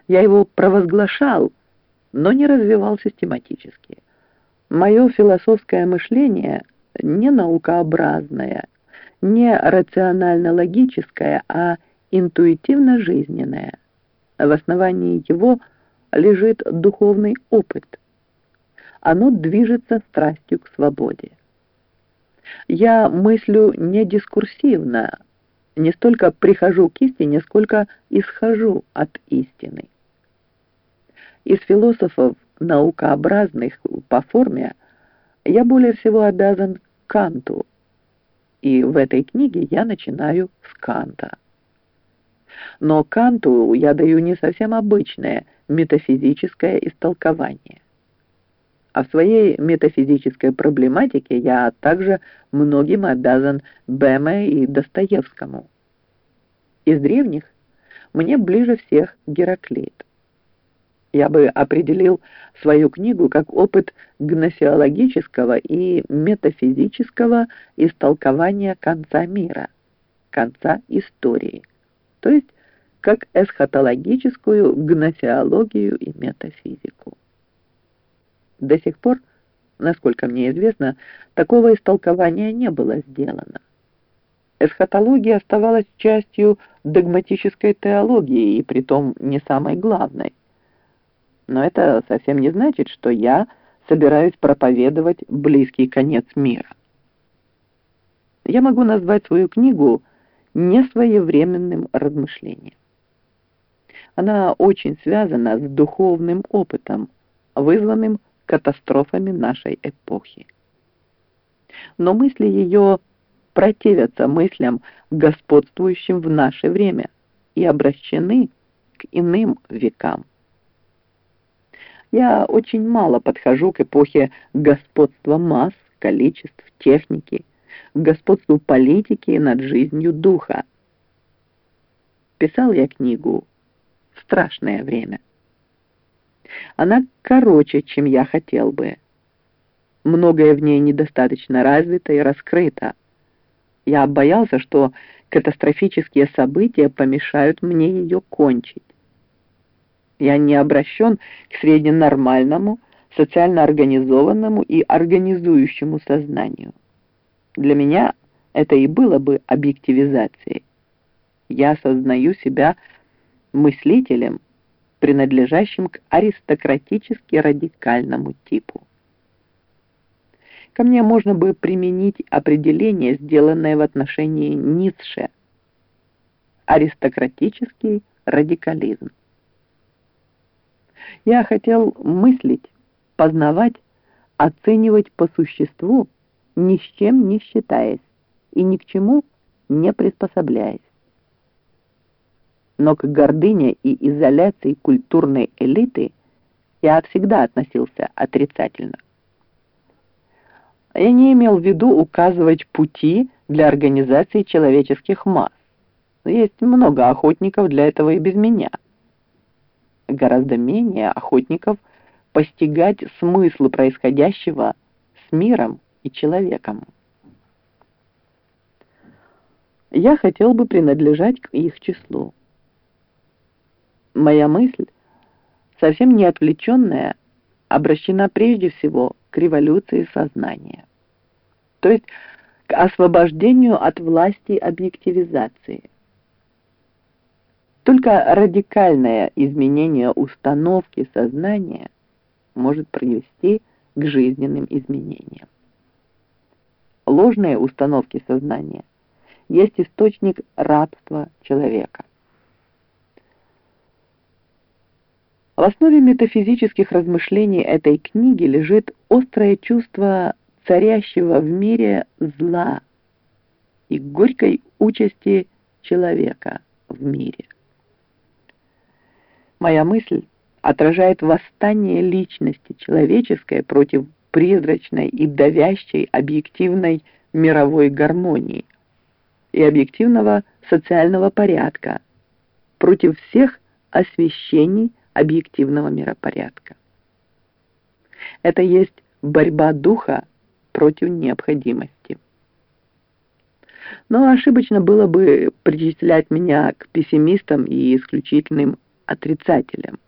Я его провозглашал, но не развивал систематически. Мое философское мышление не наукообразное, не рационально-логическое, а интуитивно-жизненное. В основании его лежит духовный опыт. Оно движется страстью к свободе. Я мыслю не дискурсивно, не столько прихожу к истине, сколько исхожу от истины. Из философов наукообразных по форме я более всего обязан Канту, и в этой книге я начинаю с Канта. Но Канту я даю не совсем обычное метафизическое истолкование. А в своей метафизической проблематике я также многим обязан Бэме и Достоевскому. Из древних мне ближе всех Гераклит. Я бы определил свою книгу как опыт гносеологического и метафизического истолкования конца мира, конца истории, то есть как эсхатологическую гносеологию и метафизику. До сих пор, насколько мне известно, такого истолкования не было сделано. Эсхатология оставалась частью догматической теологии, и притом не самой главной. Но это совсем не значит, что я собираюсь проповедовать близкий конец мира. Я могу назвать свою книгу несвоевременным размышлением. Она очень связана с духовным опытом, вызванным катастрофами нашей эпохи. Но мысли ее противятся мыслям, господствующим в наше время, и обращены к иным векам. Я очень мало подхожу к эпохе господства масс, количеств, техники, к господству политики над жизнью духа. Писал я книгу в страшное время. Она короче, чем я хотел бы. Многое в ней недостаточно развито и раскрыто. Я боялся, что катастрофические события помешают мне ее кончить. Я не обращен к средненормальному, социально организованному и организующему сознанию. Для меня это и было бы объективизацией. Я осознаю себя мыслителем, принадлежащим к аристократически радикальному типу. Ко мне можно бы применить определение, сделанное в отношении Ницше. Аристократический радикализм. Я хотел мыслить, познавать, оценивать по существу, ни с чем не считаясь и ни к чему не приспособляясь. Но к гордыне и изоляции культурной элиты я всегда относился отрицательно. Я не имел в виду указывать пути для организации человеческих масс. Есть много охотников для этого и без меня. Гораздо менее охотников постигать смысл происходящего с миром и человеком. Я хотел бы принадлежать к их числу. Моя мысль, совсем не отвлеченная, обращена прежде всего к революции сознания, то есть к освобождению от власти объективизации. Только радикальное изменение установки сознания может привести к жизненным изменениям. Ложные установки сознания есть источник рабства человека. В основе метафизических размышлений этой книги лежит острое чувство царящего в мире зла и горькой участи человека в мире. Моя мысль отражает восстание личности человеческой против призрачной и давящей объективной мировой гармонии и объективного социального порядка, против всех освящений объективного миропорядка. Это есть борьба духа против необходимости. Но ошибочно было бы причислять меня к пессимистам и исключительным отрицателем.